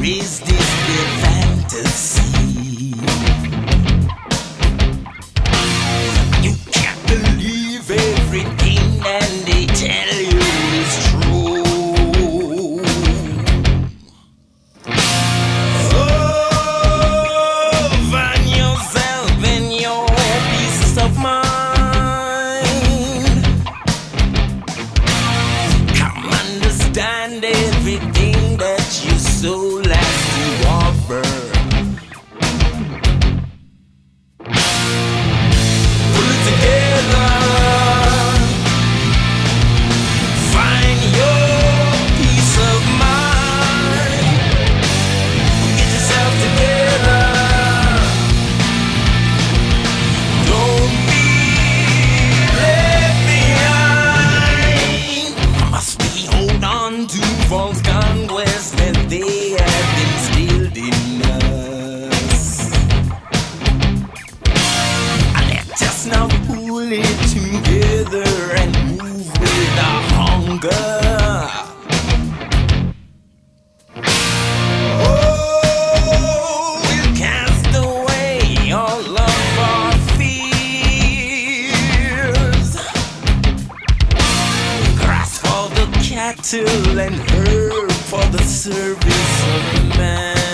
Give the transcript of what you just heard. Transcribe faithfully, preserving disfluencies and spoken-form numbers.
is this their fantasy? You can't believe everything and they tell you is true. Oh, find yourself in your peace of mind. Come understand everything that you soul has to offer. Pull it together. Find your peace of mind. Get yourself together. Don't be left behind. Must we hold on to false conquest that they have instilled in us? Let us now pull it together and move with our hunger. Oh, we'll cast away all of our fears. Grass for the cattle and herb for the service of man.